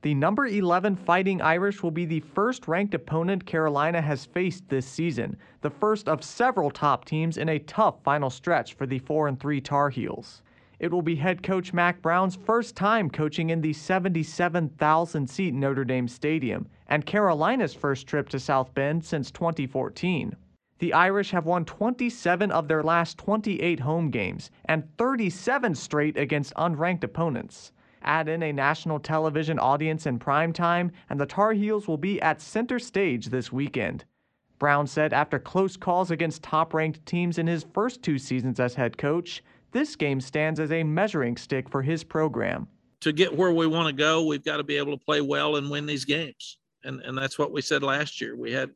The number 11 Fighting Irish will be the first ranked opponent Carolina has faced this season, the first of several top teams in a tough final stretch for the 4-3 Tar Heels. It will be head coach Mack Brown's first time coaching in the 77,000-seat Notre Dame Stadium, and Carolina's first trip to South Bend since 2014. The Irish have won 27 of their last 28 home games, and 37 straight against unranked opponents. Add in a national television audience in prime time, and the Tar Heels will be at center stage this weekend. Brown said after close calls against top-ranked teams in his first 2 seasons as head coach, this game stands as a measuring stick for his program. To get where we want to go, we've got to be able to play well and win these games. And that's what we said last year. We had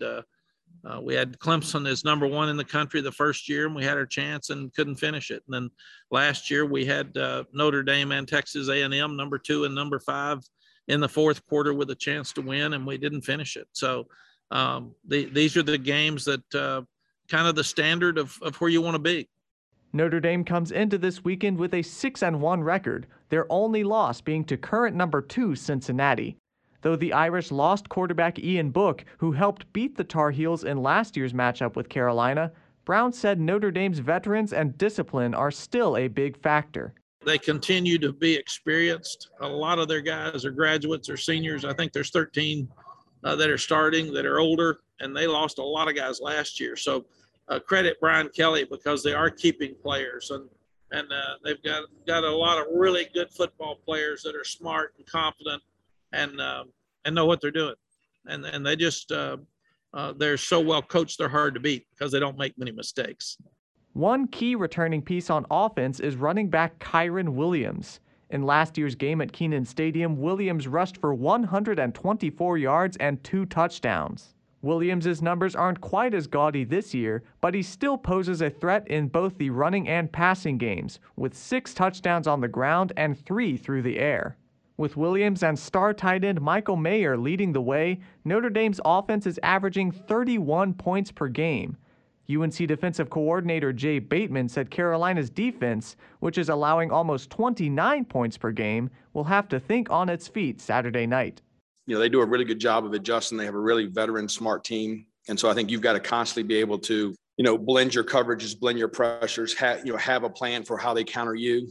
Clemson as number 1 in the country the first year, and we had our chance and couldn't finish it. And then last year we had Notre Dame and Texas A&M number 2 and number 5 in the fourth quarter with a chance to win, and we didn't finish it. So these are the games that kind of the standard of where you want to be. Notre Dame comes into this weekend with a 6-1 record, their only loss being to current number 2 Cincinnati. Though the Irish lost quarterback Ian Book, who helped beat the Tar Heels in last year's matchup with Carolina, Brown said Notre Dame's veterans and discipline are still a big factor. They continue to be experienced. A lot of their guys are graduates or seniors. I think there's 13 that are starting that are older, and they lost a lot of guys last year. So credit Brian Kelly because they are keeping players, and they've got a lot of really good football players that are smart and confident and know what they're doing. And they just they're so well coached, they're hard to beat because they don't make many mistakes. One key returning piece on offense is running back Kyren Williams. In last year's game at Kenan Stadium, Williams rushed for 124 yards and 2 touchdowns. Williams' numbers aren't quite as gaudy this year, but he still poses a threat in both the running and passing games, with 6 touchdowns on the ground and 3 through the air. With Williams and star tight end Michael Mayer leading the way, Notre Dame's offense is averaging 31 points per game. UNC defensive coordinator Jay Bateman said Carolina's defense, which is allowing almost 29 points per game, will have to think on its feet Saturday night. They do a really good job of adjusting. They have a really veteran, smart team. And so I think you've got to constantly be able to, blend your coverages, blend your pressures, have a plan for how they counter you.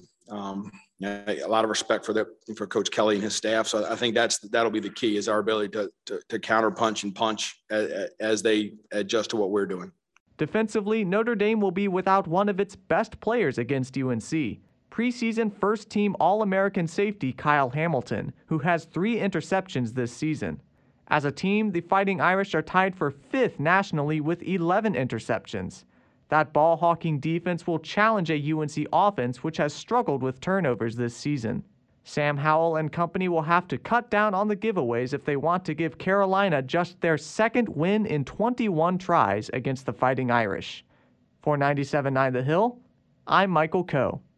A lot of respect for Coach Kelly and his staff. So I think that'll be the key, is our ability to counter punch and punch as they adjust to what we're doing. Defensively, Notre Dame will be without one of its best players against UNC. Preseason first-team All-American safety Kyle Hamilton, who has 3 interceptions this season. As a team, the Fighting Irish are tied for 5th nationally with 11 interceptions. That ball-hawking defense will challenge a UNC offense which has struggled with turnovers this season. Sam Howell and company will have to cut down on the giveaways if they want to give Carolina just their 2nd win in 21 tries against the Fighting Irish. For 97.9 The Hill, I'm Michael Coe.